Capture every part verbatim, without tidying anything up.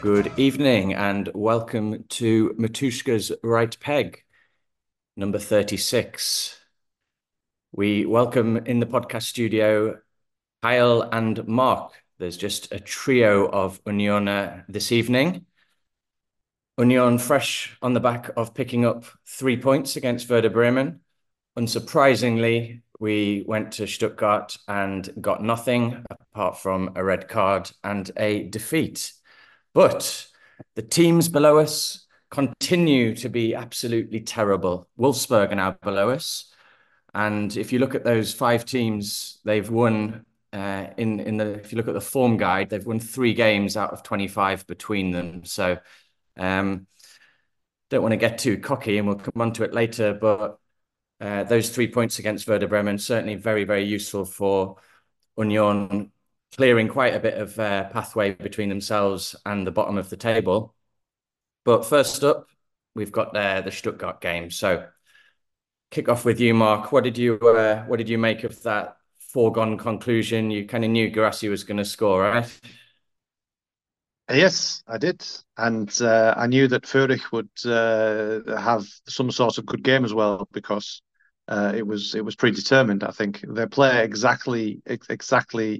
Good evening and welcome to Matushka's Right Peg, number thirty-six. We welcome in the podcast studio Kyle and Mark. There's just a trio of Union this evening. Union fresh on the back of picking up three points against Werder Bremen. Unsurprisingly, we went to Stuttgart and got nothing apart from a red card and a defeat. But the teams below us continue to be absolutely terrible. Wolfsburg are now below us. And if you look at those five teams, they've won uh, in, in the, if you look at the form guide, they've won three games out of twenty-five between them. So um, don't want to get too cocky and we'll come on to it later, but uh, those three points against Werder Bremen, certainly very, very useful for Union clearing quite a bit of uh, pathway between themselves and the bottom of the table. But first up, we've got uh, the Stuttgart game. So kick off with you, Mark. What did you uh, what did you make of that foregone conclusion? You kind of knew Guirassy was going to score, right? Yes, I did, and uh, I knew that Furich would uh, have some sort of good game as well because uh, it was it was predetermined. I think they play exactly ex exactly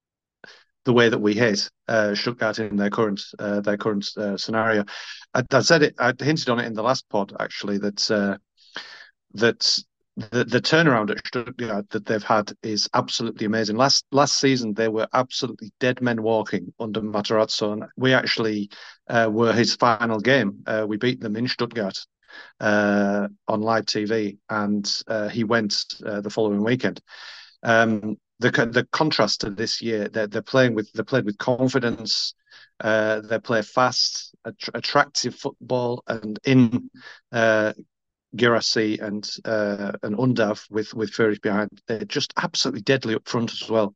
the way that we hate uh, Stuttgart in their current uh, their current uh, scenario. I, I said it. I hinted on it in the last pod actually that uh, that the the turnaround at Stuttgart that they've had is absolutely amazing. Last last season they were absolutely dead men walking under Materazzo, and we actually uh, were his final game. Uh, we beat them in Stuttgart uh, on live T V, and uh, he went uh, the following weekend. Um, the the contrast to this year, they're they're playing with they played with confidence. Uh, they play fast, att- attractive football, and in uh, Guirassy and uh, and Undav with with Furich behind, they're just absolutely deadly up front as well.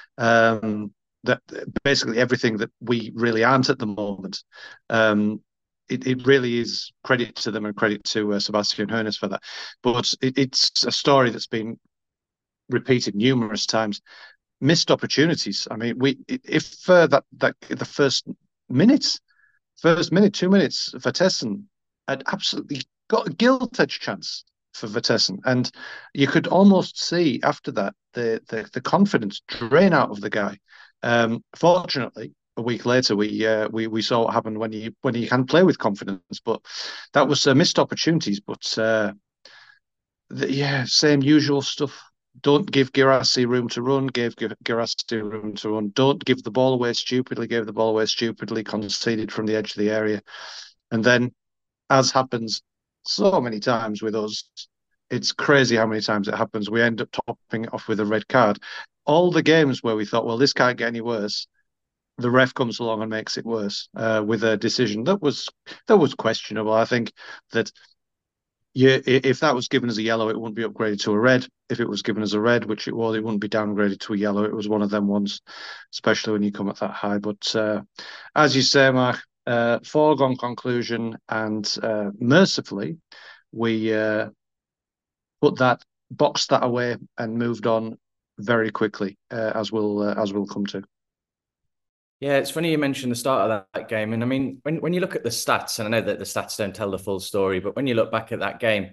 Um, that basically everything that we really aren't at the moment. Um, it, it really is credit to them and credit to uh, Sebastian Hoeneß for that. But it, it's a story that's been repeated numerous times. Missed opportunities. I mean, we if uh, that that the first minutes, first minute, two minutes, Vertessen had absolutely got a gilt edge chance for Vertessen, and you could almost see after that the the, the confidence drain out of the guy. Um, fortunately, a week later, we uh, we we saw what happened when you when you can play with confidence, but that was uh, missed opportunities. But uh, the, yeah, same usual stuff. Don't give Guirassy room to run. Give Guirassy room to run. Don't give the ball away stupidly. Gave the ball away stupidly. Conceded from the edge of the area, and then, as happens so many times with us, it's crazy how many times it happens. We end up topping it off with a red card. All the games where we thought, well, this can't get any worse, the ref comes along and makes it worse uh, with a decision that was that was questionable. I think that yeah, if that was given as a yellow, it wouldn't be upgraded to a red. If it was given as a red, which it was, it wouldn't be downgraded to a yellow. It was one of them ones, especially when you come at that high. But uh, as you say, Mark, uh, foregone conclusion, and uh, mercifully, we uh, put that, boxed that away, and moved on very quickly, uh, as we'll uh, as we'll come to. Yeah, it's funny you mentioned the start of that, that game. And I mean, when, when you look at the stats, and I know that the stats don't tell the full story, but when you look back at that game,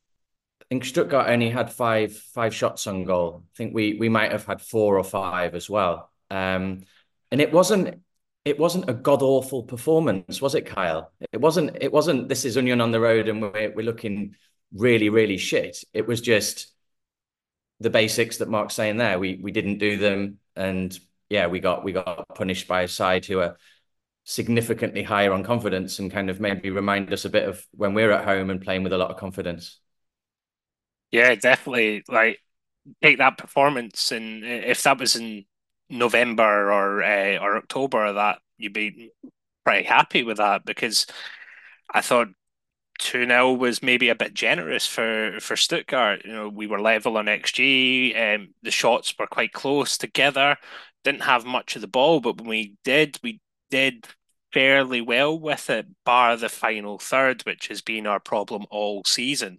I think Stuttgart only had five five shots on goal. I think we we might have had four or five as well. Um, and it wasn't it wasn't a god awful performance, was it, Kyle? It wasn't it wasn't this is Union on the road and we're we're looking really really shit. It was just the basics that Mark's saying there. We we didn't do them, and yeah, we got we got punished by a side who are significantly higher on confidence and kind of maybe remind us a bit of when we're at home and playing with a lot of confidence. Yeah, definitely. Like take that performance, and if that was in November or uh, or October, that you'd be pretty happy with that because I thought two nil was maybe a bit generous for for Stuttgart. You know, we were level on X G, um, the shots were quite close together. Didn't have much of the ball, but when we did, we did fairly well with it, bar the final third, which has been our problem all season.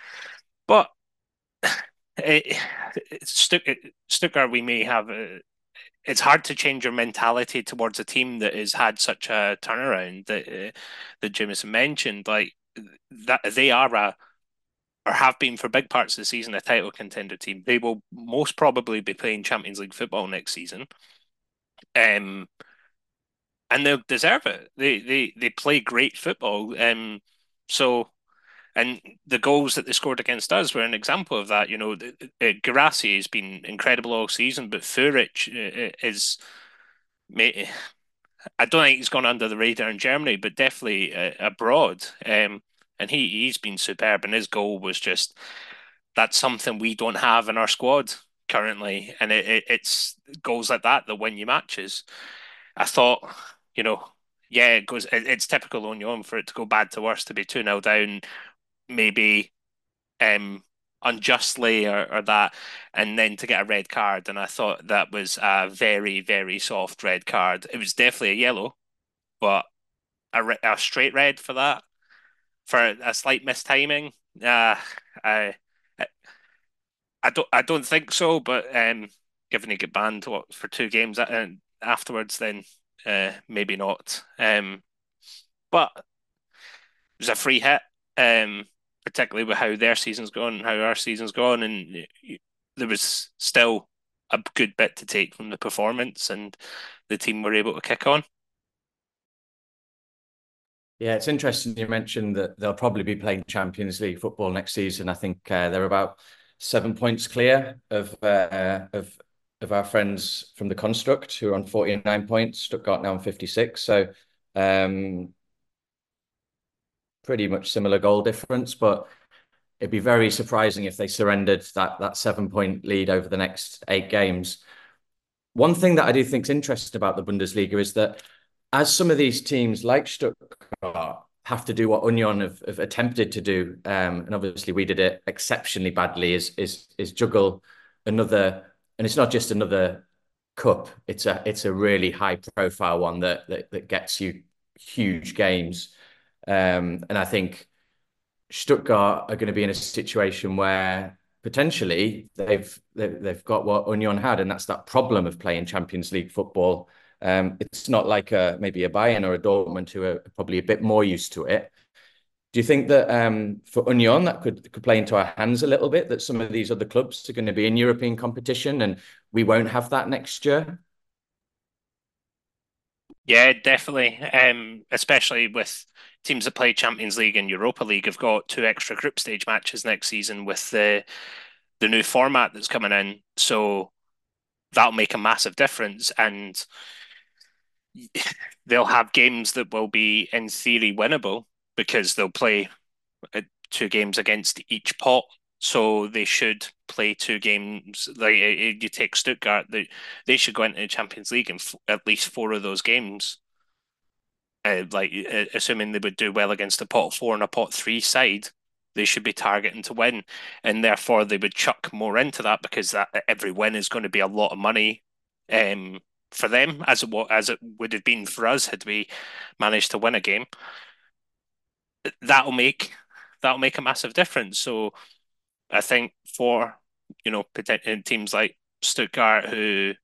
But it, Stuttgart, we may have a, it's hard to change your mentality towards a team that has had such a turnaround that uh, that Jameson mentioned. Like that, they are a or have been for big parts of the season a title contender team. They will most probably be playing Champions League football next season. Um, and they'll deserve it. They they they play great football. Um, so and the goals that they scored against us were an example of that. You know, uh, Guirassy has been incredible all season, but Furic uh, is. I don't think he's gone under the radar in Germany, but definitely uh, abroad. Um, and he he's been superb, and his goal was just that's something we don't have in our squad currently, and it, it, it's goals like that that win you matches. I thought, you know, yeah, it goes. It, it's typical Union for it to go bad to worse, to be two nil down, maybe um, unjustly or, or that, and then to get a red card. And I thought that was a very, very soft red card. It was definitely a yellow, but a, a straight red for that, for a slight mistiming. Uh, I, I don't, I don't think so. But um, given he get banned what, for two games and afterwards, then uh, maybe not. Um, but it was a free hit. Um, particularly with how their season's gone, how our season's gone, and there was still a good bit to take from the performance, and the team were able to kick on. Yeah, it's interesting you mentioned that they'll probably be playing Champions League football next season. I think uh, they're about seven points clear of uh, of of our friends from the Construct, who are on forty-nine points. Stuttgart now on fifty-six. So um, pretty much similar goal difference, but it'd be very surprising if they surrendered that that seven point lead over the next eight games. One thing that I do think is interesting about the Bundesliga is that as some of these teams like Stuttgart have to do what Union have, have attempted to do, um, and obviously we did it exceptionally badly, is is is juggle another, and it's not just another cup. It's a it's a really high profile one that that, that gets you huge games, um, and I think Stuttgart are going to be in a situation where potentially they've they've, they've got what Union had, and that's that problem of playing Champions League football. Um, it's not like a, maybe a Bayern or a Dortmund who are probably a bit more used to it. Do you think that um, for Union that could could play into our hands a little bit, that some of these other clubs are going to be in European competition and we won't have that next year? Yeah, definitely. Um, especially with teams that play Champions League and Europa League have got two extra group stage matches next season with the the new format that's coming in. So that'll make a massive difference, and they'll have games that will be in theory winnable because they'll play uh, two games against each pot. So they should play two games. Like uh, you take Stuttgart, they they should go into the Champions League in f at least four of those games. Uh, like uh, assuming they would do well against a pot four and a pot three side, they should be targeting to win, and therefore they would chuck more into that because that every win is going to be a lot of money um, for them, as it as it would have been for us had we managed to win a game. That'll make that'll make a massive difference. So I think for you know teams like Stuttgart who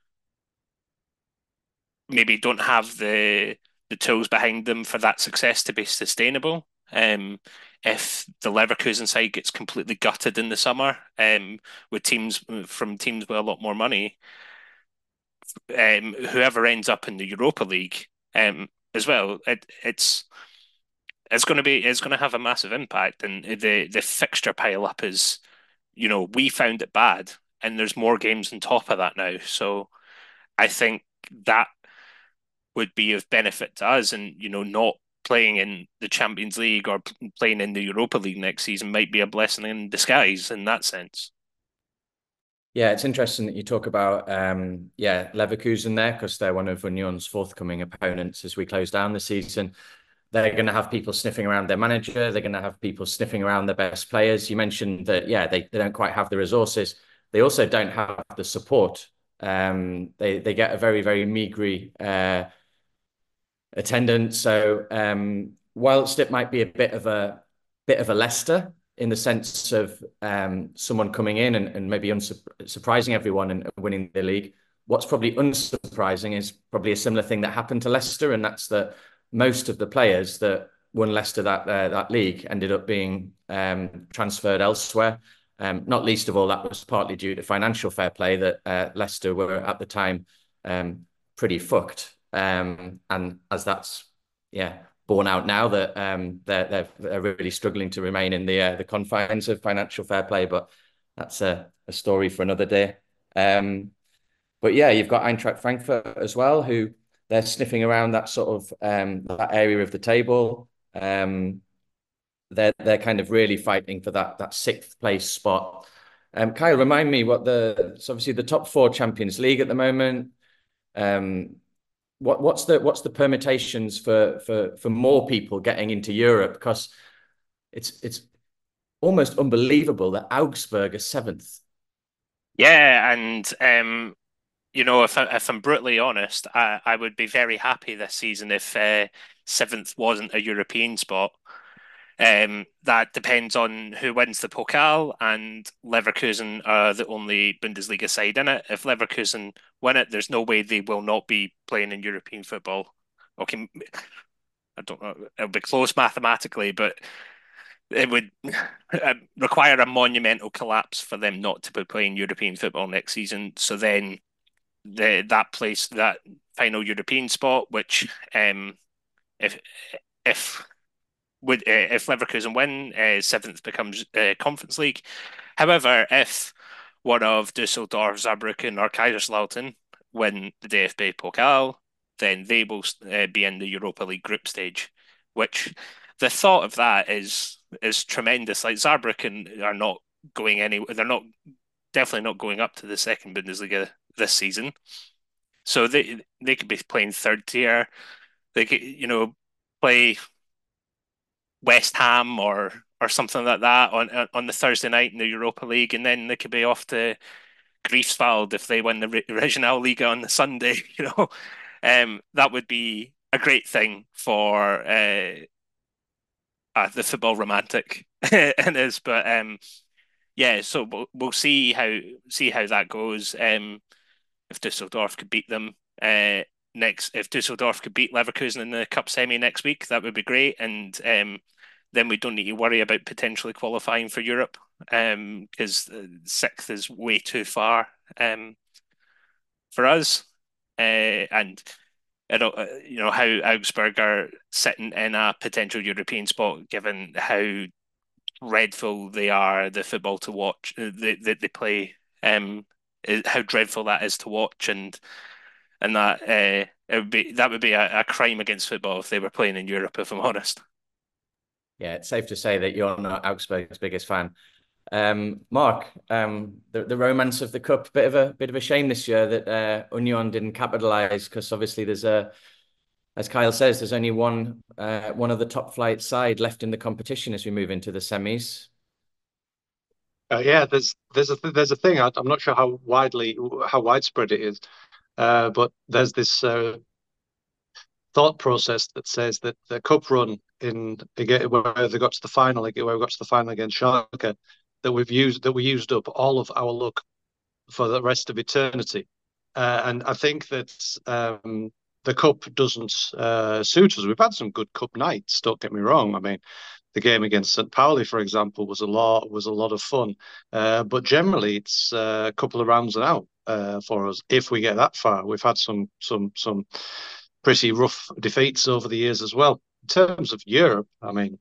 maybe don't have the the tools behind them for that success to be sustainable. Um, if the Leverkusen side gets completely gutted in the summer, um, with teams from teams with a lot more money, um, whoever ends up in the Europa League, um, as well, it, it's it's going to be it's going to have a massive impact, and the the fixture pile up is, you know, we found it bad, and there's more games on top of that now. So I think that would be of benefit to us, and you know, not playing in the Champions League or playing in the Europa League next season might be a blessing in disguise in that sense. Yeah, it's interesting that you talk about um, yeah Leverkusen there, because they're one of Union's forthcoming opponents as we close down the season. They're going to have people sniffing around their manager. They're going to have people sniffing around their best players. You mentioned that, yeah, they, they don't quite have the resources. They also don't have the support. Um, they they get a very, very meagre uh, attendance. So um, whilst it might be a bit of a bit of a Leicester in the sense of um, someone coming in and, and maybe unsurprising everyone and winning the league, what's probably unsurprising is probably a similar thing that happened to Leicester, and that's that most of the players that won Leicester that uh, that league ended up being um, transferred elsewhere. Um, not least of all, that was partly due to financial fair play, that uh, Leicester were at the time um, pretty fucked. Um, and as that's, yeah, borne out now, that um, they're, they're, they're really struggling to remain in the uh, the confines of financial fair play. But that's a, a story for another day. Um, but yeah, you've got Eintracht Frankfurt as well, who they're sniffing around that sort of um, that area of the table. Um, they're they're kind of really fighting for that that sixth place spot. Um, Kyle, remind me what the it's obviously the top four Champions League at the moment. Um, what what's the what's the permutations for for for more people getting into Europe? Because it's it's almost unbelievable that Augsburg is seventh. Yeah, and um, you know, if I, if I'm brutally honest, I, I would be very happy this season if uh, seventh wasn't a European spot. Um, that depends on who wins the Pokal, and Leverkusen are the only Bundesliga side in it. If Leverkusen win it, there's no way they will not be playing in European football. Okay, I don't know, it'll be close mathematically, but it would require a monumental collapse for them not to be playing European football next season. So then the that place, that final European spot, which um, if if would uh, if Leverkusen win, uh, seventh becomes uh, Conference League. However, if one of Dusseldorf, Saarbrücken, or Kaiserslautern win the D F B Pokal, then they will uh, be in the Europa League group stage. Which the thought of that is is tremendous. Like Saarbrücken are not going anywhere; they're not definitely not going up to the second Bundesliga this season. So they they could be playing third tier. They could, you know, play West Ham or or something like that on on the Thursday night in the Europa League, and then they could be off to Greifswald if they win the Regional Liga on the Sunday. You know, um, that would be a great thing for uh, uh, the football romantic in us. But um, yeah, so we'll, we'll see how see how that goes. Um, if Dusseldorf could beat them uh, next, if Dusseldorf could beat Leverkusen in the cup semi next week, that would be great. And um, then we don't need to worry about potentially qualifying for Europe, um, because sixth is way too far um, for us. Uh, and I don't, uh, you know, how Augsburg are sitting in a potential European spot, given how dreadful they are, the football to watch that they, they, they play, um, how dreadful that is to watch, and and that uh, it would be that would be a, a crime against football if they were playing in Europe, if I'm honest. Yeah, it's safe to say that you're not Augsburg's biggest fan. Um, Mark, um, the, the romance of the cup, bit of a bit of a shame this year that uh, Union didn't capitalise, because obviously there's a, as Kyle says, there's only one uh, one of the top flight side left in the competition as we move into the semis. Uh, yeah, there's there's a there's a thing. I, I'm not sure how widely how widespread it is, uh, but there's this uh, thought process that says that the cup run in where they got to the final, where we got to the final against Schalke, that we've used that we used up all of our luck for the rest of eternity, uh, and I think that um, the cup doesn't uh, suit us. We've had some good cup nights. Don't get me wrong. I mean, the game against Saint Pauli, for example, was a lot was a lot of fun, uh, but generally it's uh, a couple of rounds and out uh, for us if we get that far. We've had some some some pretty rough defeats over the years as well. In terms of Europe, I mean,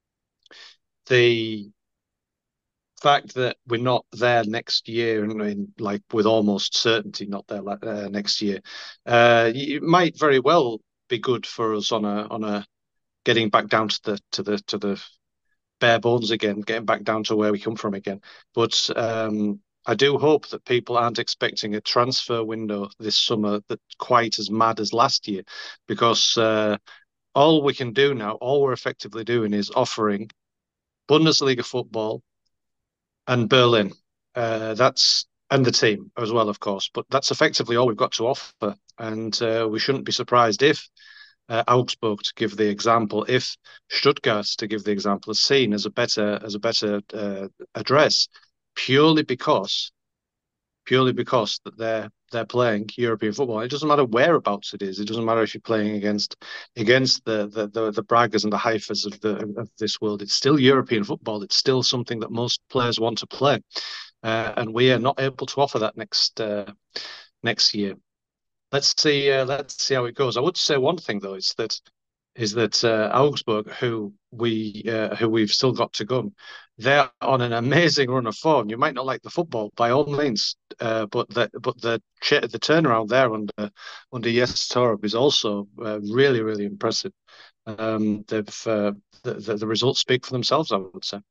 the fact that we're not there next year, and in, like with almost certainty not there uh, next year, uh, it might very well be good for us on a on a getting back down to the to the to the bare bones again, getting back down to where we come from again. But um, I do hope that people aren't expecting a transfer window this summer that's quite as mad as last year, because uh, all we can do now, all we're effectively doing is offering Bundesliga football and Berlin. Uh, that's and the team as well, of course. But that's effectively all we've got to offer, and uh, we shouldn't be surprised if uh, Augsburg, to give the example, if Stuttgart, to give the example, is seen as a better as a better uh, address, purely because purely because that their they're playing European football. It doesn't matter whereabouts it is. It doesn't matter if you're playing against against the the the, the Bragas and the Haifas of the of this world. It's still European football. It's still something that most players want to play, uh, and we are not able to offer that next uh, next year. Let's see. Uh, let's see how it goes. I would say one thing though is that is that uh, Augsburg, who we uh, who we've still got to go, they're on an amazing run of form. You might not like the football by all means, uh, but the but the the turnaround there under under Jens Torup is also uh, really really impressive. Um, they've uh, the, the the results speak for themselves, I would say.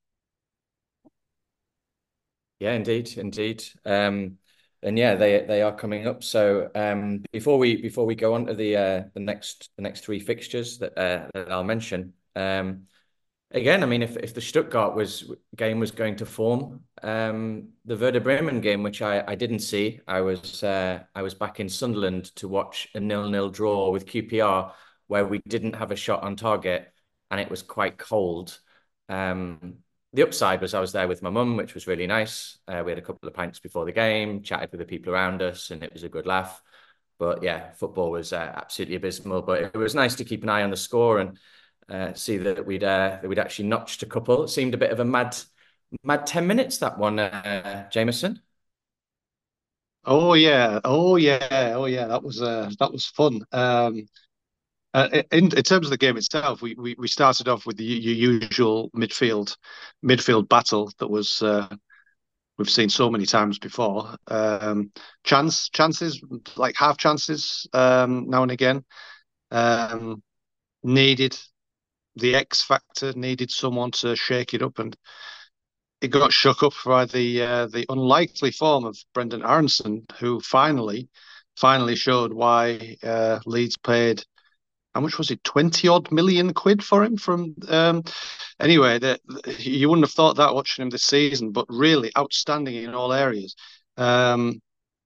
Yeah, indeed, indeed. Um, and yeah, they they are coming up. So um, before we before we go on to the uh, the next the next three fixtures that uh, that I'll mention, um, again, I mean, if if the Stuttgart was game was going to form, um, the Werder Bremen game, which I I didn't see, I was uh, I was back in Sunderland to watch a nil-nil draw with Q P R, where we didn't have a shot on target, and it was quite cold. Um, the upside was I was there with my mum, which was really nice. Uh, we had a couple of pints before the game, chatted with the people around us, and it was a good laugh. But yeah, football was uh, absolutely abysmal. But it was nice to keep an eye on the score and uh, see that we'd uh, that we'd actually notched a couple. It seemed a bit of a mad, mad ten minutes that one, uh, Jameson. Oh yeah, oh yeah, oh yeah. That was uh, that was fun. Um, Uh, in, in terms of the game itself, we, we, we started off with the usual midfield midfield battle that was uh, we've seen so many times before. Um, chance chances, like half chances, um, now and again. Um, needed the X factor, needed someone to shake it up, and it got shook up by the uh, the unlikely form of Brendan Aronson, who finally finally showed why uh, Leeds paid. How much was it? twenty odd million quid for him from um anyway, the, you wouldn't have thought that watching him this season, but really outstanding in all areas. Um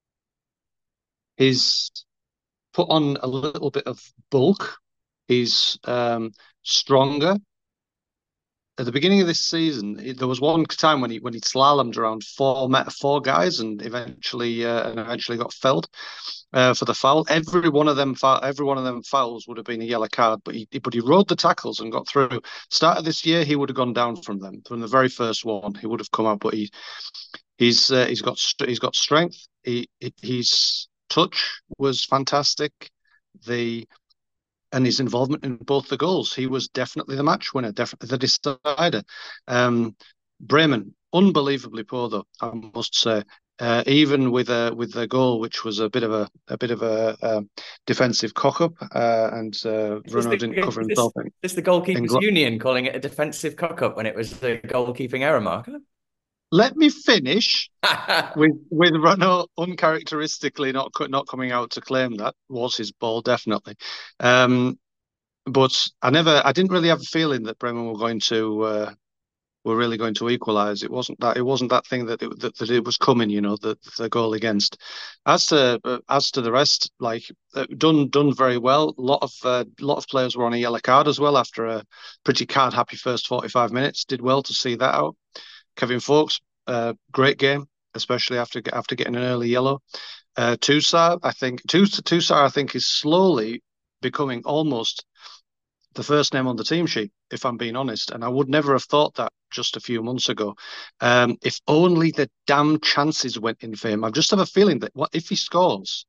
he's put on a little bit of bulk. He's um stronger. At the beginning of this season, there was one time when he when he slalomed around four four guys and eventually uh, and eventually got felled uh, for the foul. Every one of them, every one of them fouls would have been a yellow card, but he but he rode the tackles and got through. Start of this year, he would have gone down from them from the very first one. He would have come out, but he he's uh, he's got he's got strength. He his touch was fantastic. The and his involvement in both the goals. He was definitely the match winner, definitely the decider. Um, Bremen, unbelievably poor though, I must say. Uh, even with a with the goal, which was a bit of a a bit of a, a defensive cock up, uh, and uh, Bruno the, didn't cover is himself. This, this the goalkeepers' in, union calling it a defensive cock up when it was the goalkeeping error marker. Let me finish with with Renault uncharacteristically not not coming out to claim that was his ball, definitely. Um, but I never, I didn't really have a feeling that Bremen were going to uh, were really going to equalise. It wasn't that it wasn't that thing that it, that, that it was coming, you know, the the goal against. As to uh, as to the rest, like uh, done done very well. A lot of uh, lot of players were on a yellow card as well after a pretty card happy first forty-five minutes. Did well to see that out. Kevin Folks, uh, great game, especially after after getting an early yellow. Uh, Toussaint, I think Toussaint, I think is slowly becoming almost the first name on the team sheet, if I'm being honest. And I would never have thought that just a few months ago. Um, if only the damn chances went in for him. I just have a feeling that what if he scores,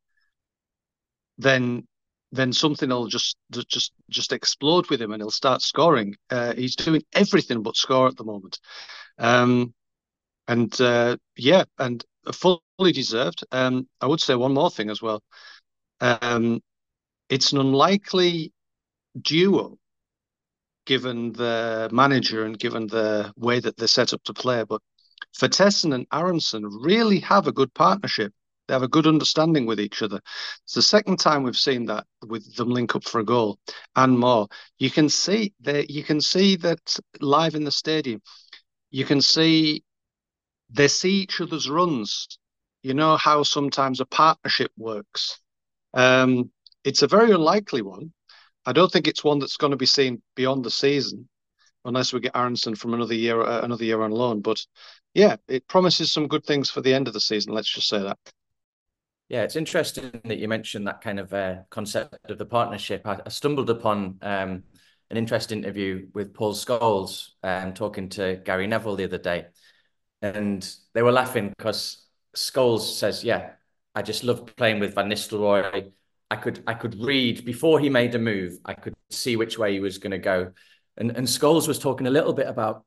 then then something will just just just explode with him and he'll start scoring. Uh, he's doing everything but score at the moment. Um, and uh, yeah, and fully deserved. Um, I would say one more thing as well. Um, it's an unlikely duo given the manager and given the way that they're set up to play. But Vertessen and Aronson really have a good partnership. They have a good understanding with each other. It's the second time we've seen that with them link up for a goal and more. You can see that you can see that live in the stadium. You can see they see each other's runs. You know how sometimes a partnership works. Um, it's a very unlikely one. I don't think it's one that's going to be seen beyond the season, unless we get Aronson from another year, uh, another year on loan. But yeah, it promises some good things for the end of the season. Let's just say that. Yeah, it's interesting that you mentioned that kind of uh, concept of the partnership. I, I stumbled upon um, an interesting interview with Paul Scholes um, talking to Gary Neville the other day, and they were laughing because Scholes says, "Yeah, I just loved playing with Van Nistelrooy. I could I could read before he made a move. I could see which way he was going to go." And and Scholes was talking a little bit about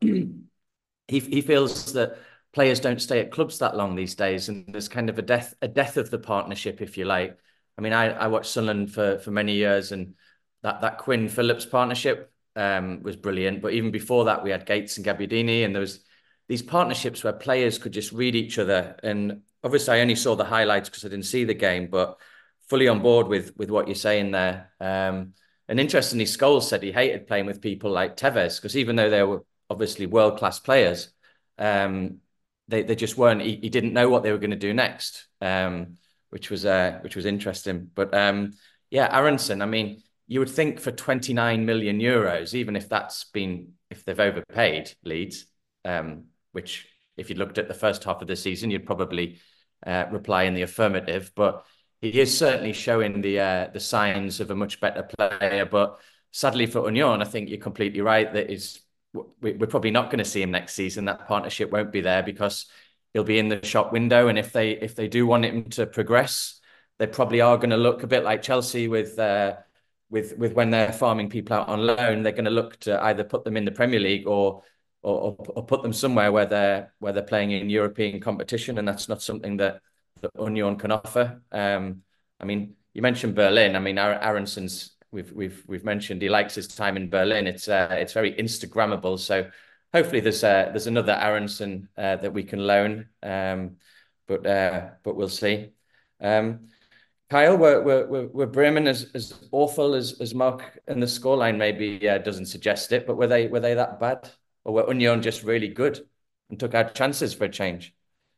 he he feels that players don't stay at clubs that long these days, and there's kind of a death a death of the partnership, if you like. I mean, I I watched Sunderland for for many years, and that that Quinn Phillips partnership um, was brilliant. But even before that, we had Gates and Gabbiadini, and there was these partnerships where players could just read each other. And obviously, I only saw the highlights because I didn't see the game, but fully on board with with what you're saying there. Um, and interestingly, Scholes said he hated playing with people like Tevez because even though they were obviously world class players, um, they they just weren't. He, he didn't know what they were going to do next, um, which was uh, which was interesting. But um, yeah, Aronson. I mean, you would think for twenty-nine million euros, even if that's been if they've overpaid Leeds, um, which if you looked at the first half of the season, you'd probably uh, reply in the affirmative. But he is certainly showing the uh, the signs of a much better player. But sadly for Union, I think you're completely right that is we're probably not going to see him next season. That partnership won't be there because he'll be in the shop window. And if they if they do want him to progress, they probably are going to look a bit like Chelsea with uh, with with when they're farming people out on loan. They're going to look to either put them in the Premier League or or, or put them somewhere where they're where they're playing in European competition, and that's not something that that Union can offer. Um, I mean, you mentioned Berlin. I mean, Aronson's we've we've we've mentioned he likes his time in Berlin. It's uh, it's very Instagrammable. So hopefully there's uh, there's another Aronson uh, that we can loan. Um, but uh, but we'll see. Um, Kyle, were were were Bremen as as awful as as Mark and the scoreline maybe uh, doesn't suggest it, but were they were they that bad, or were Union just really good and took out chances for a change?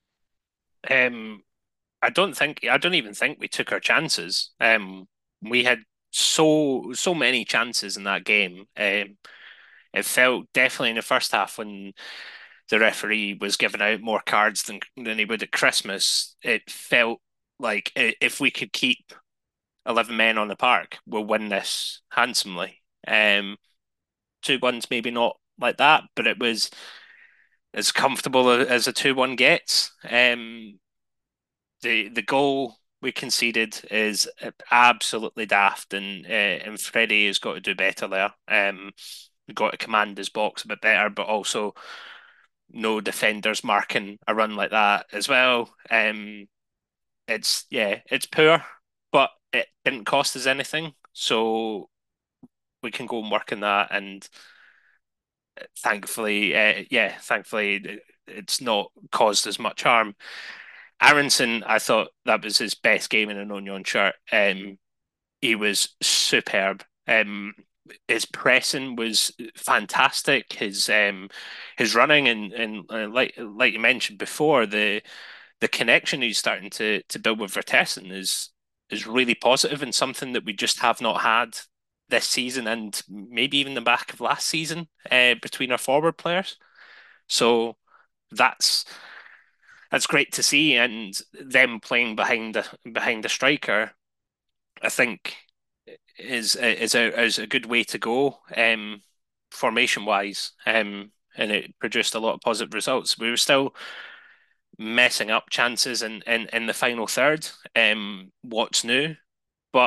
Um, I don't think I don't even think we took our chances. Um, we had so so many chances in that game. Um, it felt definitely in the first half when the referee was giving out more cards than than he would at Christmas. It felt like if we could keep eleven men on the park, we'll win this handsomely. Um, two ones maybe not like that, but it was as comfortable as a two one gets. Um, the the goal we conceded is absolutely daft, and uh, and Freddie has got to do better there. Um, we've got to command his box a bit better, but also no defenders marking a run like that as well. Um, it's yeah, it's poor, but it didn't cost us anything, so we can go and work on that. And thankfully, uh, yeah, thankfully it's not caused as much harm. Aronson, I thought that was his best game in an Union shirt. Um, he was superb. Um, his pressing was fantastic. His um, his running and and uh, like like you mentioned before, the the connection he's starting to to build with Vertessen is is really positive and something that we just have not had this season and maybe even the back of last season uh, between our forward players. So that's that's great to see, and them playing behind the behind the striker, I think is is a is a good way to go, um, formation wise, um, and it produced a lot of positive results. We were still messing up chances in in, in the final third. Um, what's new? But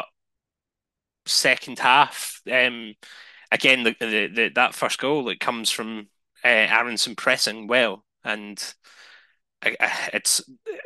second half, um, again, the, the, the that first goal it comes from uh, Aronson pressing well, and it's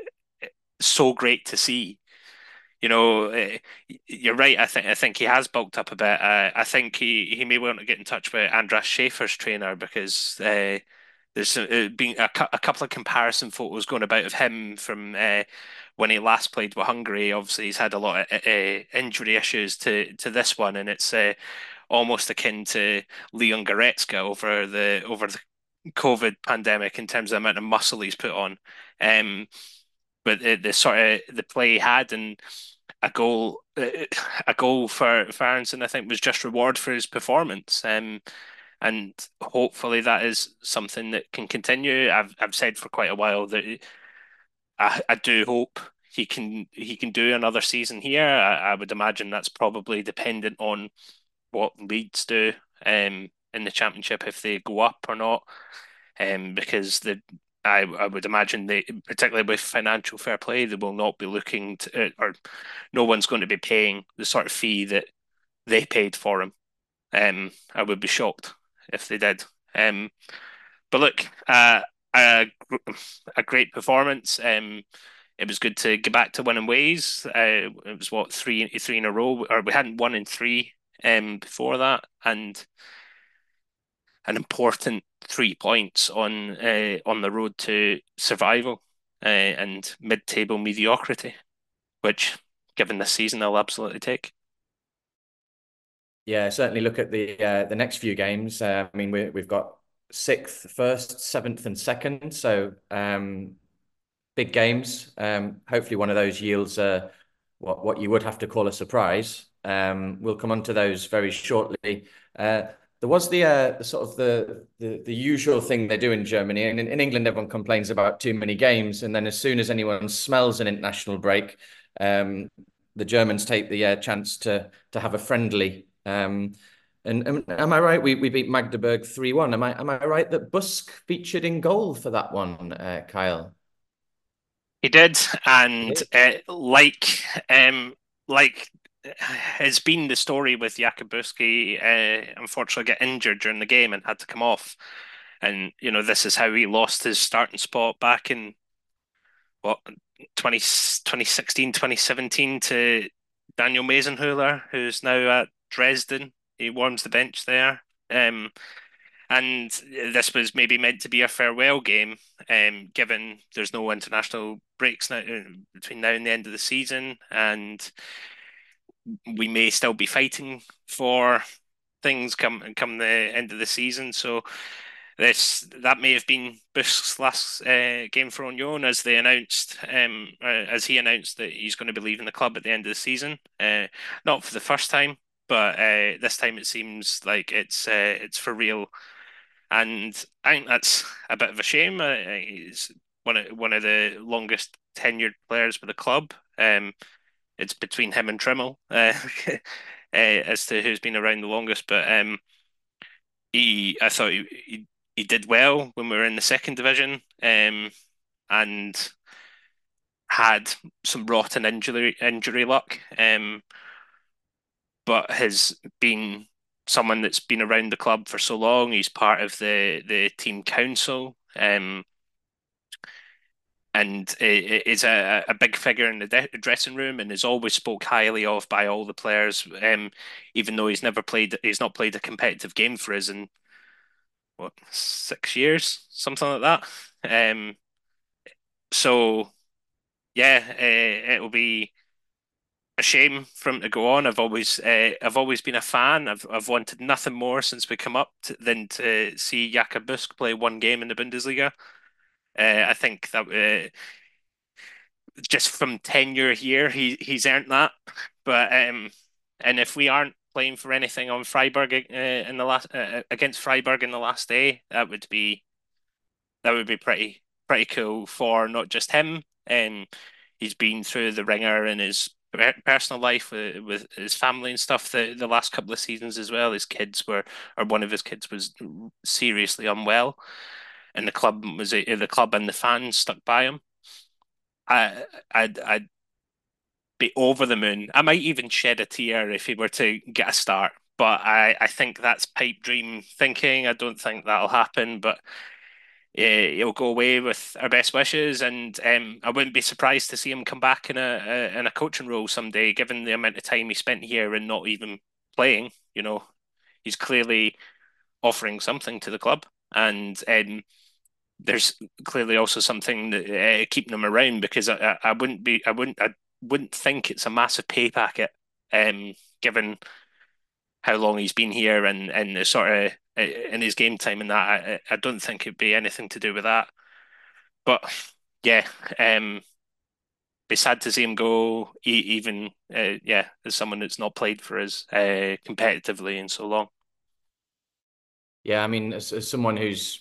so great to see. You know, uh, you're right. I think I think he has bulked up a bit. Uh, I think he, he may want to get in touch with Andras Schaefer's trainer because uh, there's uh, been a, a couple of comparison photos going about of him from uh, when he last played with Hungary. Obviously, he's had a lot of uh, injury issues to to this one, and it's uh, almost akin to Leon Goretzka over the over the COVID pandemic in terms of the amount of muscle he's put on. Um, but the, the sort of the play he had and a goal, a goal for for Aronson, I think, was just reward for his performance. Um, and hopefully that is something that can continue. I've I've said for quite a while that I, I do hope he can he can do another season here. I, I would imagine that's probably dependent on what Leeds do um, in the Championship, if they go up or not, um, because the I I would imagine they, particularly with financial fair play, they will not be looking to, uh, or no one's going to be paying the sort of fee that they paid for him. Um, I would be shocked if they did. Um, but look, uh, a a great performance. Um, it was good to get back to winning ways. Uh, it was what three three in a row, or we hadn't won in three um before that, and an important three points on uh, on the road to survival uh, and mid-table mediocrity, which, given this season, I'll absolutely take. Yeah, certainly look at the uh, the next few games. Uh, I mean, we we've got sixth, first, seventh, and second. So um, big games. Um, hopefully, one of those yields uh, what what you would have to call a surprise. Um, we'll come on to those very shortly. Uh, there was the, uh, the sort of the, the the usual thing they do in Germany, and in, in England, everyone complains about too many games, and then as soon as anyone smells an international break, um, the Germans take the uh, chance to to have a friendly. Um, and, and am I right? We we beat Magdeburg three one. Am I am I right that Busk featured in goal for that one, uh, Kyle? He did, and uh, like um, like has been the story with Jakubuski, uh, unfortunately got injured during the game and had to come off. And, you know, this is how he lost his starting spot back in, what, twenty, twenty sixteen, twenty seventeen to Daniel Maisenhuler, who's now at Dresden. He warms the bench there. Um, and this was maybe meant to be a farewell game, um, given there's no international breaks now between now and the end of the season, and we may still be fighting for things come come the end of the season. So this that may have been Busk's last uh, game for Union, as they announced, um, uh, as he announced that he's going to be leaving the club at the end of the season. Uh, not for the first time, but uh, this time it seems like it's uh, it's for real, and I think that's a bit of a shame. Uh, he's one of one of the longest tenured players with the club. Um, it's between him and Trimmel uh, uh, as to who's been around the longest, but um, he I thought he, he he did well when we were in the second division, um, and had some rotten injury injury luck, um, but has been someone that's been around the club for so long. He's part of the the team council, um, and is a, a big figure in the dressing room, and is always spoke highly of by all the players. Um, even though he's never played, he's not played a competitive game for us in what, six years, something like that. Um, so yeah, uh, it'll be a shame for him to go on. I've always, uh, I've always been a fan. I've, I've wanted nothing more since we come up to, than to see Jakob Busk play one game in the Bundesliga. Uh, I think that uh, just from tenure here, he he's earned that. But um, and if we aren't playing for anything on Freiburg uh, in the last uh, against Freiburg in the last day, that would be that would be pretty pretty cool for not just him. And he's been through the ringer in his personal life with, with his family and stuff. The the last couple of seasons as well. His kids were, or one of his kids was seriously unwell, and the club was the club and the fans stuck by him. I I'd I'd be over the moon. I might even shed a tear if he were to get a start. But I, I think that's pipe dream thinking. I don't think that'll happen. But yeah, he'll go away with our best wishes, and um, I wouldn't be surprised to see him come back in a, a in a coaching role someday, given the amount of time he spent here and not even playing. You know, he's clearly offering something to the club, and um, there's clearly also something that uh, keeping him around, because I, I, I wouldn't be I wouldn't I wouldn't think it's a massive pay packet, um, given how long he's been here and and the sort of uh, in his game time and that. I, I don't think it'd be anything to do with that. But yeah, um, be sad to see him go. Even uh, yeah, as someone that's not played for us uh, competitively in so long. Yeah, I mean, as, as someone who's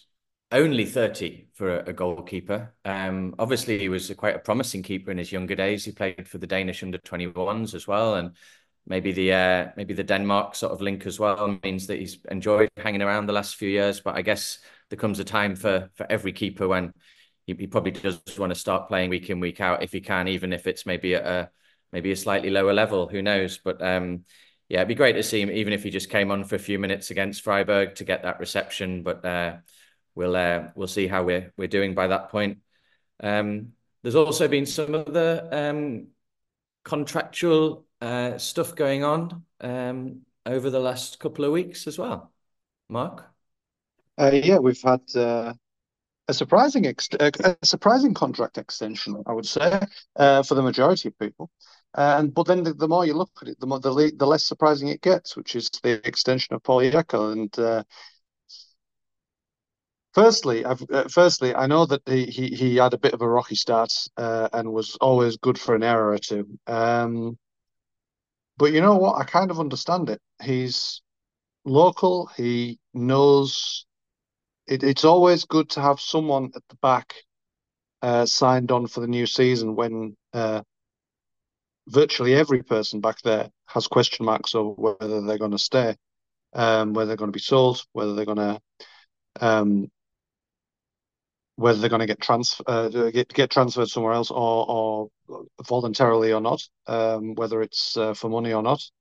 only thirty for a, a goalkeeper. Um, obviously, he was a, quite a promising keeper in his younger days. He played for the Danish under twenty-ones as well, and maybe the uh, maybe the Denmark sort of link as well means that he's enjoyed hanging around the last few years. But I guess there comes a time for for every keeper when he, he probably does want to start playing week in, week out if he can, even if it's maybe at a maybe a slightly lower level. Who knows? But um, yeah, it'd be great to see him, even if he just came on for a few minutes against Freiburg to get that reception. But uh, we'll uh, we'll see how we're we're doing by that point. Um, there's also been some other um, contractual uh, stuff going on um, over the last couple of weeks as well. Mark? Uh, yeah, we've had uh, a surprising ex a, a surprising contract extension, I would say, uh, for the majority of people. Uh, and but then the, the more you look at it, the more the, le the less surprising it gets, which is the extension of Paul Jackl. And uh, firstly, I've uh, firstly I know that he, he he had a bit of a rocky start uh, and was always good for an error or two. Um, but you know what? I kind of understand it. He's local. He knows it, it's always good to have someone at the back uh, signed on for the new season when uh, virtually every person back there has question marks over whether they're going to stay, um, whether they're going to be sold, whether they're going to um, whether they're going to get transfer uh, get get transferred somewhere else or or voluntarily or not, um, whether it's uh, for money or not.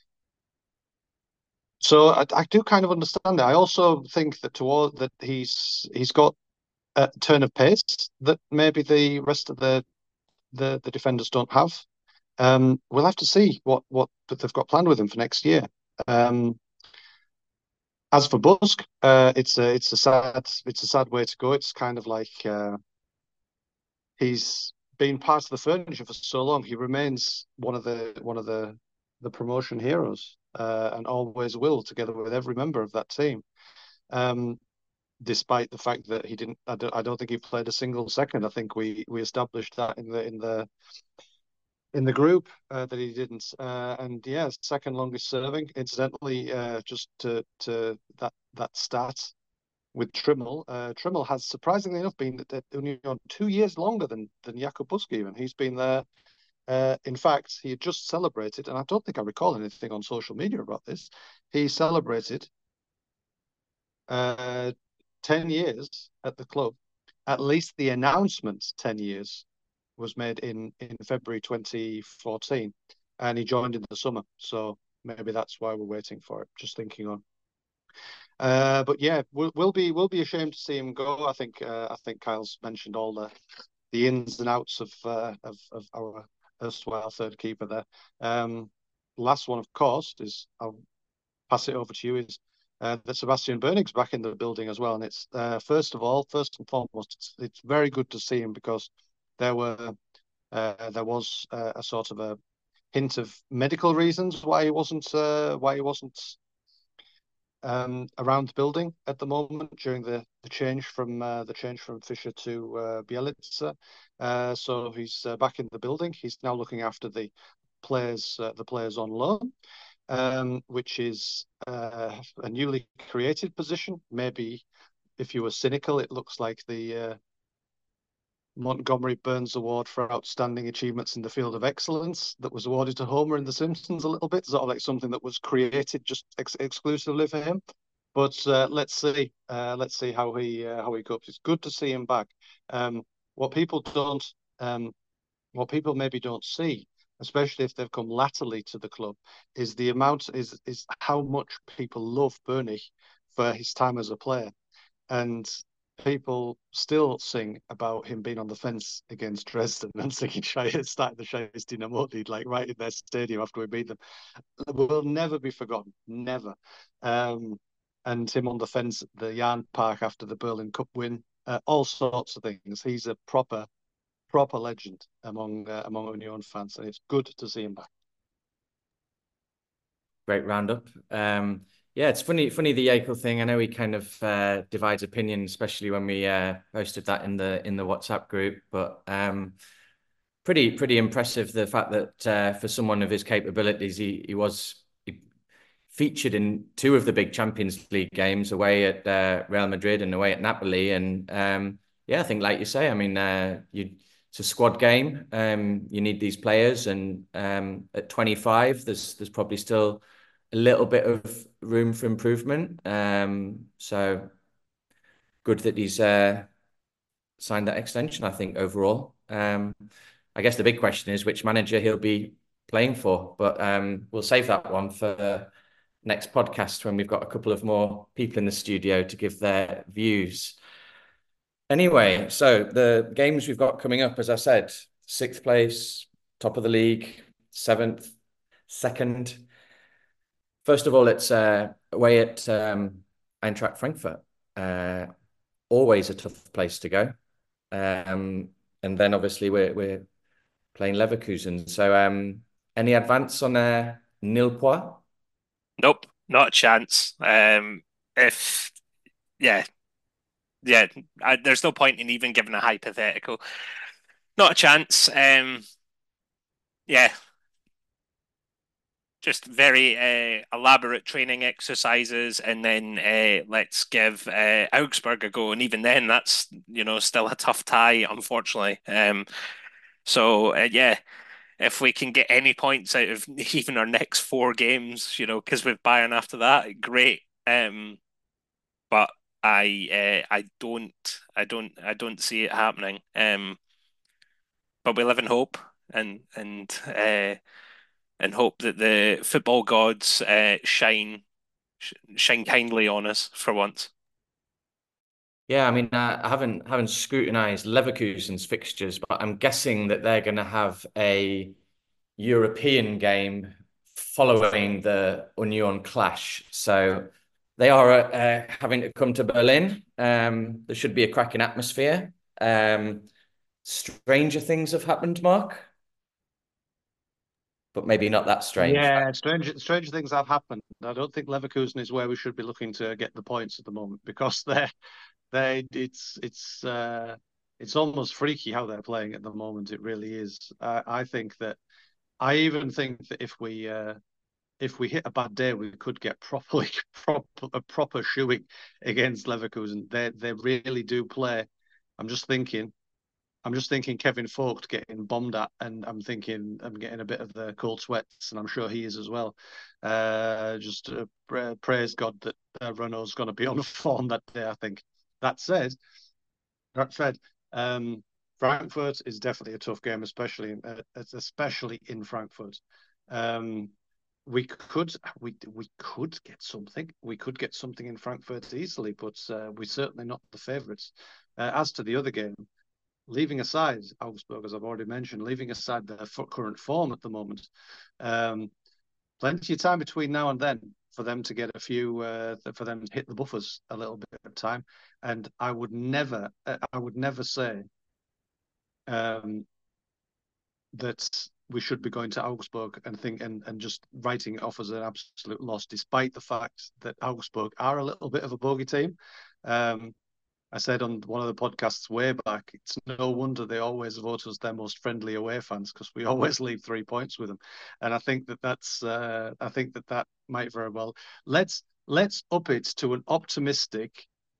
So I, I do kind of understand it. I also think that toward that he's he's got a turn of pace that maybe the rest of the the, the defenders don't have. Um, we'll have to see what what they've got planned with him for next year. Um, as for Busk, uh, it's a it's a sad it's a sad way to go. It's kind of like uh, he's been part of the furniture for so long. He remains one of the one of the the promotion heroes, uh, and always will, together with every member of that team. Um, despite the fact that he didn't, I don't, I don't think he played a single second. I think we we established that in the in the in the group uh, that he didn't. Uh, and yeah, second longest serving. Incidentally, uh, just to to that that stat with Trimmel, uh, Trimmel has surprisingly enough been only on two years longer than than Jakub Busk even. He's been there. Uh, in fact, he had just celebrated, and I don't think I recall anything on social media about this. He celebrated uh, ten years at the club. At least the announcement ten years was made in in February twenty fourteen, and he joined in the summer. So maybe that's why we're waiting for it. Just thinking on. Uh, but yeah, we'll we'll be we'll be ashamed to see him go. I think uh, I think Kyle's mentioned all the the ins and outs of uh, of of our erstwhile third keeper there. Um, last one, of course, is I'll pass it over to you. Is uh, that Sebastian Bernig's back in the building as well, and it's uh, first of all, first and foremost, it's, it's very good to see him because there were uh, there was uh, a sort of a hint of medical reasons why he wasn't uh, why he wasn't um, around the building at the moment during the, the change from uh, the change from Fischer to uh, Bielitsa. Uh, so he's uh, back in the building. He's now looking after the players uh, the players on loan, um, which is uh, a newly created position. Maybe if you were cynical, it looks like the uh, Montgomery Burns Award for Outstanding Achievements in the Field of Excellence that was awarded to Homer in The Simpsons a little bit, sort of like something that was created just ex exclusively for him. But uh, let's see, uh, let's see how he uh, how he copes. It's good to see him back. Um, what people don't, um, what people maybe don't see, especially if they've come latterly to the club, is the amount is is how much people love Bernie for his time as a player, and people still sing about him being on the fence against Dresden and singing starting the Scheiß Dynamo lead, like right in their stadium after we beat them. Will never be forgotten, never. Um, and him on the fence at the Jahn Park after the Berlin Cup win, uh, all sorts of things. He's a proper, proper legend among uh, among Union fans, and it's good to see him back. Great roundup. Um, yeah, it's funny, funny the Jackl thing. I know he kind of uh, divides opinion, especially when we uh, posted that in the in the WhatsApp group. But um, pretty pretty impressive the fact that uh, for someone of his capabilities, he he was he featured in two of the big Champions League games, away at uh, Real Madrid and away at Napoli. And um, yeah, I think, like you say, I mean, uh, you it's a squad game. Um, you need these players, and um, at twenty-five, there's there's probably still a little bit of room for improvement. Um, so good that he's uh, signed that extension, I think, overall. Um, I guess the big question is which manager he'll be playing for, but um, we'll save that one for next podcast when we've got a couple of more people in the studio to give their views. Anyway, so the games we've got coming up, as I said, sixth place, top of the league, seventh, second. First of all, it's uh, away at um, Eintracht Frankfurt. Uh, always a tough place to go. Um, and then obviously we're we're playing Leverkusen. So um, any advance on uh, nil point? Nope, not a chance. Um, if yeah, yeah, I, there's no point in even giving a hypothetical. Not a chance. Um, yeah, just very uh, elaborate training exercises, and then uh, let's give uh, Augsburg a go. And even then, that's you know still a tough tie, unfortunately. Um, so uh, yeah, if we can get any points out of even our next four games, you know, because we've Bayern after that, great. Um, but I uh, I don't I don't I don't see it happening. Um, but we live in hope, and and uh, and hope that the football gods uh, shine shine kindly on us for once. Yeah, I mean, I I haven't haven't scrutinized Leverkusen's fixtures, but I'm guessing that they're going to have a European game following the Union clash. So they are uh, having to come to Berlin. Um, there should be a cracking atmosphere. Um, stranger things have happened, Mark, but maybe not that strange. Yeah, strange strange things have happened. I don't think Leverkusen is where we should be looking to get the points at the moment, because they're they it's it's uh it's almost freaky how they're playing at the moment. It really is. Uh, I think that I even think that if we uh if we hit a bad day, we could get properly proper a proper shoeing against Leverkusen. They they really do play. I'm just thinking. I'm just thinking Kevin Vogt getting bombed at, and I'm thinking I'm getting a bit of the cold sweats, and I'm sure he is as well. Uh, just uh, praise God that uh, Renault's going to be on form that day, I think. That said, that said, um, Frankfurt is definitely a tough game, especially in, uh, especially in Frankfurt. Um, we could we we could get something. We could get something in Frankfurt easily, but uh, we're certainly not the favourites. Uh, as to the other game, leaving aside Augsburg, as I've already mentioned, leaving aside their current form at the moment, um, plenty of time between now and then for them to get a few, uh, for them to hit the buffers a little bit of time. And I would never, I would never say um, that we should be going to Augsburg and think and, and just writing it off as an absolute loss, despite the fact that Augsburg are a little bit of a bogey team. Um, I said on one of the podcasts way back, it's no wonder they always vote us their most friendly away fans, because we always leave three points with them. And I think that that's, uh, I think that that might very well. Let's let's up it to an optimistic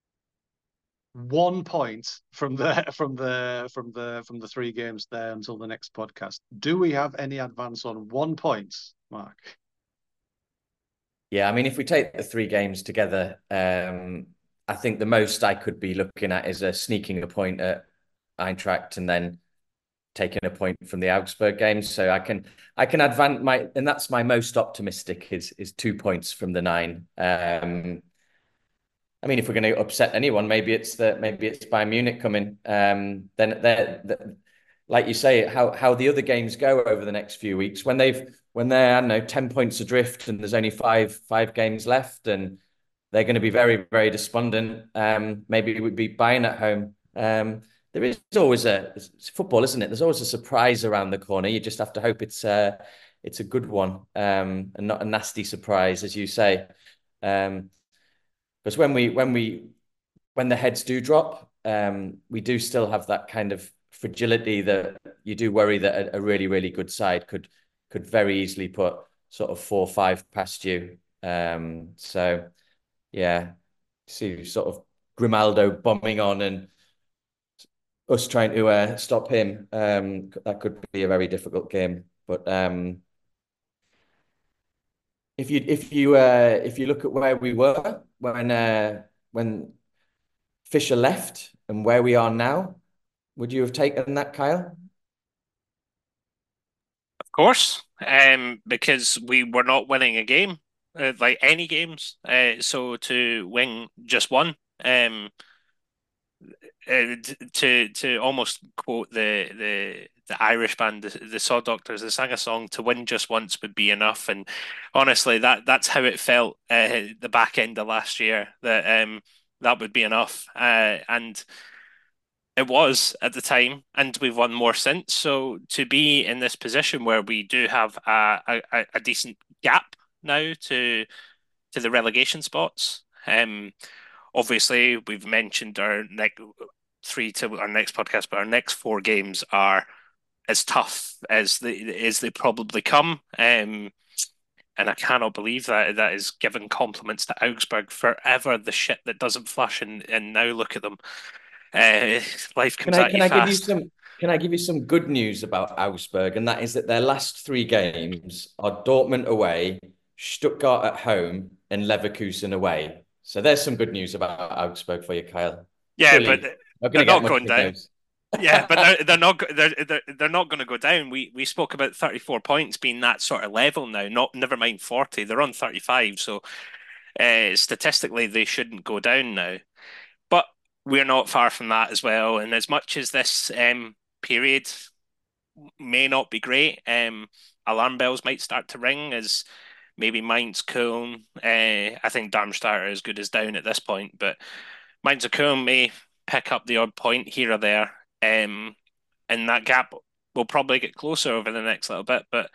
one point from the from the from the from the three games there until the next podcast. Do we have any advance on one point, Mark? Yeah, I mean, if we take the three games together, um, I think the most I could be looking at is a sneaking a point at Eintracht and then taking a point from the Augsburg game. So I can I can advance my, and that's my most optimistic is is two points from the nine. Um, I mean, if we're going to upset anyone, maybe it's that maybe it's Bayern Munich coming. Um, then they're, like you say, how how the other games go over the next few weeks when they've when they're I don't know ten points adrift and there's only five five games left and they're going to be very, very despondent. Um, maybe it would be Bayern at home. Um, there is always a it's football, isn't it? There's always a surprise around the corner. You just have to hope it's uh, it's a good one um, and not a nasty surprise, as you say. Um, because when we when we when the heads do drop, um, we do still have that kind of fragility that you do worry that a, a really, really good side could could very easily put sort of four or five past you. Um, so yeah, see sort of Grimaldo bombing on and us trying to uh, stop him. Um, that could be a very difficult game. But um, if you if you uh, if you look at where we were when uh, when Fisher left and where we are now, would you have taken that, Kyle? Of course, um, because we were not winning a game, uh, like any games. Uh, so to win just one, um, uh, to to almost quote the the the Irish band, the, the Saw Doctors, they sang a song, "To win just once would be enough." And honestly, that that's how it felt uh, the back end of last year. That um that would be enough, uh, and it was at the time, and we've won more since. So to be in this position where we do have a a, a decent gap now to to the relegation spots. Um, obviously, we've mentioned our next three to our next podcast, but our next four games are as tough as they as they probably come. Um, and I cannot believe that that is giving compliments to Augsburg forever. The shit that doesn't flush, and and now look at them. Uh, life Can comes I at can you I give you fast. some can I give you some good news about Augsburg? And that is that their last three games are Dortmund away, Stuttgart at home, and Leverkusen away. So there's some good news about Augsburg for you, Kyle. Yeah, but Surely not going they're to get not much going from down. those. Yeah, but they're they're not they're they're, they're not going to go down. We we spoke about thirty-four points being that sort of level now. Not never mind forty. They're on thirty-five, so uh, statistically they shouldn't go down now. But we're not far from that as well. And as much as this um, period may not be great, um, alarm bells might start to ring as maybe Mainz, Köln. Uh, I think Darmstadt are as good as down at this point, but Mainz or Köln may pick up the odd point here or there. Um, and that gap will probably get closer over the next little bit, but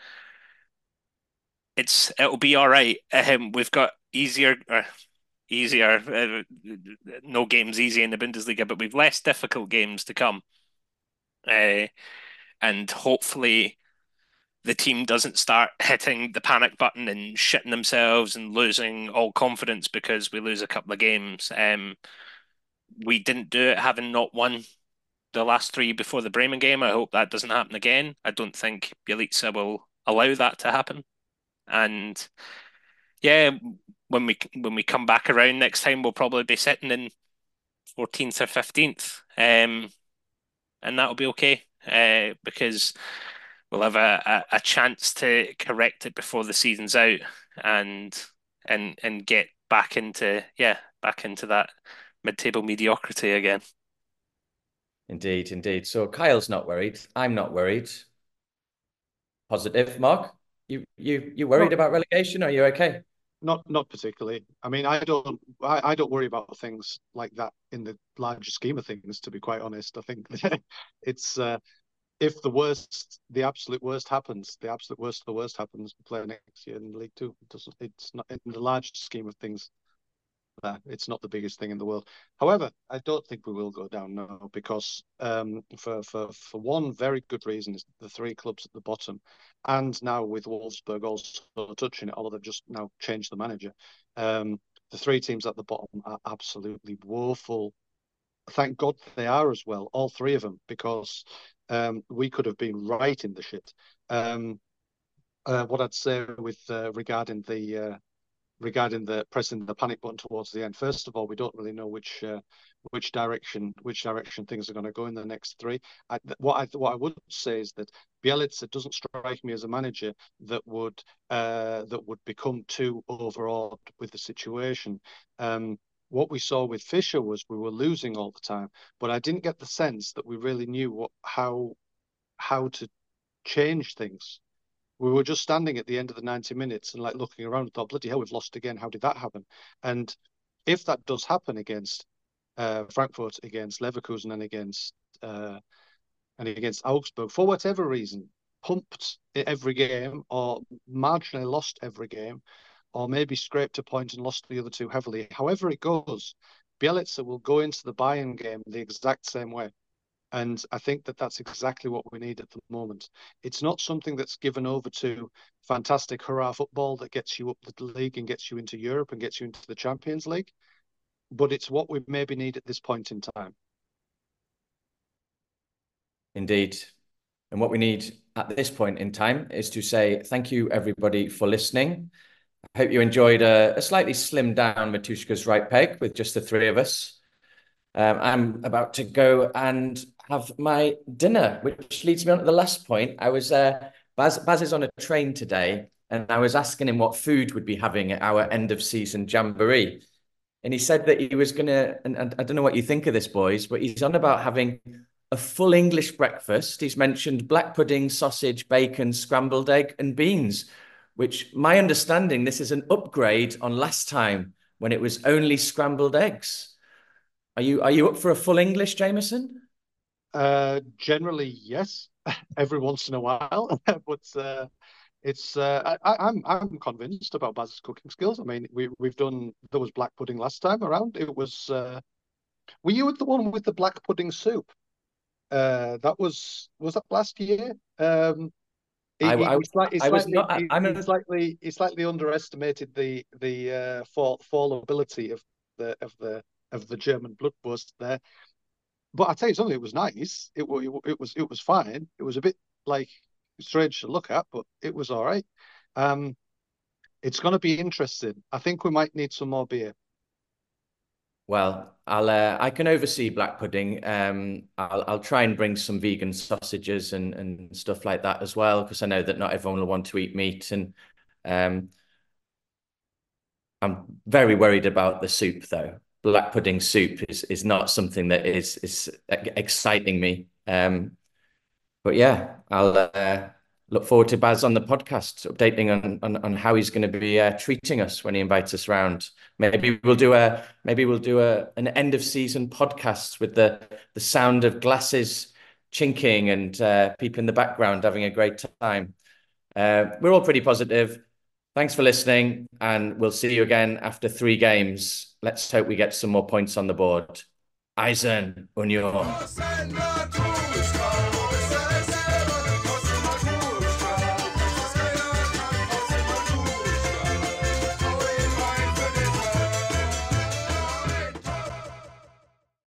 it's it'll be all right. Um, we've got easier, uh, easier. Uh, no games easy in the Bundesliga, but we've less difficult games to come. Uh, and hopefully the team doesn't start hitting the panic button and shitting themselves and losing all confidence because we lose a couple of games. Um, we didn't do it having not won the last three before the Bremen game. I hope that doesn't happen again. I don't think Bielitsa will allow that to happen. And yeah, when we when we come back around next time, we'll probably be sitting in fourteenth or fifteenth, um, and that'll be okay uh, because we'll have a, a, a chance to correct it before the season's out and and and get back into yeah back into that mid-table mediocrity again. Indeed, indeed. So Kyle's not worried. I'm not worried. Positive, Mark. You you you worried Not about relegation? Are you okay? not not particularly. I mean, I don't I, I don't worry about things like that in the larger scheme of things, to be quite honest. I think it's uh, if the worst, the absolute worst happens, the absolute worst of the worst happens, we play next year in League Two. It doesn't it's not in the large scheme of things. Uh, it's not the biggest thing in the world. However, I don't think we will go down now because um, for for for one very good reason is the three clubs at the bottom, and now with Wolfsburg also touching it, although they've just now changed the manager. Um, the three teams at the bottom are absolutely woeful. Thank God they are as well, all three of them, because um, we could have been right in the shit. Um, uh, what I'd say with uh, regarding the uh, regarding the pressing the panic button towards the end. First of all, we don't really know which uh, which direction which direction things are going to go in the next three. I, what I what I would say is that Bielitsa doesn't strike me as a manager that would uh, that would become too overawed with the situation. Um, what we saw with Fisher was we were losing all the time, but I didn't get the sense that we really knew what how how to change things. We were just standing at the end of the ninety minutes and like looking around and thought, bloody hell, we've lost again. How did that happen? And if that does happen against uh, Frankfurt, against Leverkusen, and against uh, and against Augsburg, for whatever reason, pumped every game or marginally lost every game, or maybe scraped a point and lost the other two heavily. However it goes, Bielitsa will go into the Bayern game the exact same way. And I think that that's exactly what we need at the moment. It's not something that's given over to fantastic hurrah football that gets you up the league and gets you into Europe and gets you into the Champions League, but it's what we maybe need at this point in time. Indeed. And what we need at this point in time is to say thank you, everybody, for listening. I hope you enjoyed a, a slightly slimmed down Matushka's Right Peg with just the three of us. Um, I'm about to go and have my dinner, which leads me on to the last point. I was, uh, Baz, Baz is on a train today, and I was asking him what food we'd be having at our end of season jamboree. And he said that he was going to, and, and I don't know what you think of this, boys, but he's on about having a full English breakfast. He's mentioned black pudding, sausage, bacon, scrambled egg, and beans, which my understanding, this is an upgrade on last time when it was only scrambled eggs. Are you are you up for a full English, Jameson? Uh, generally, yes. Every once in a while, but uh, it's uh, I, I'm I'm convinced about Baz's cooking skills. I mean, we we've done there was black pudding last time around. It was uh, were you the one with the black pudding soup? Uh, that was was that last year? Um, he, I, he, I, he, slight, he I was slightly not. I, he, I'm he a, slightly he slightly underestimated the the uh, fall fallability of the of the of the German bloodwurst there. But I tell you something, it was nice. It, it, it was it was fine. It was a bit like strange to look at, but it was all right. Um, it's going to be interesting. I think we might need some more beer. Well, I'll uh, I can oversee black pudding. Um, I'll I'll try and bring some vegan sausages and and stuff like that as well, because I know that not everyone will want to eat meat, and um, I'm very worried about the soup though. Black pudding soup is is not something that is is exciting me. Um, but yeah, I'll uh, look forward to Baz on the podcast, updating on on, on how he's going to be uh, treating us when he invites us round. Maybe we'll do a maybe we'll do a an end of season podcast with the the sound of glasses chinking and uh, people in the background having a great time. Uh, we're all pretty positive. Thanks for listening, and we'll see you again after three games. Let's hope we get some more points on the board. Eisen Union.